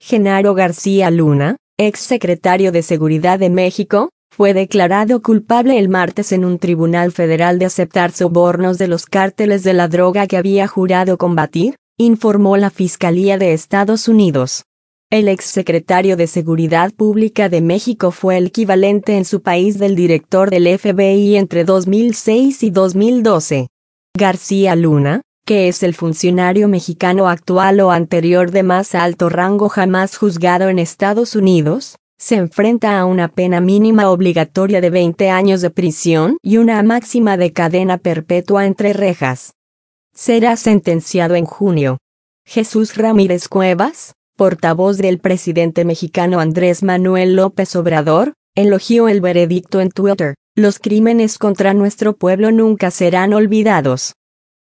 Genaro García Luna, ex secretario de Seguridad de México, fue declarado culpable el martes en un tribunal federal de aceptar sobornos de los cárteles de la droga que había jurado combatir, informó la Fiscalía de Estados Unidos. El exsecretario de Seguridad Pública de México fue el equivalente en su país del director del FBI entre 2006 y 2012. García Luna, que es el funcionario mexicano actual o anterior de más alto rango jamás juzgado en Estados Unidos, se enfrenta a una pena mínima obligatoria de 20 años de prisión y una máxima de cadena perpetua entre rejas. Será sentenciado en junio. Jesús Ramírez Cuevas, portavoz del presidente mexicano Andrés Manuel López Obrador, elogió el veredicto en Twitter: "Los crímenes contra nuestro pueblo nunca serán olvidados".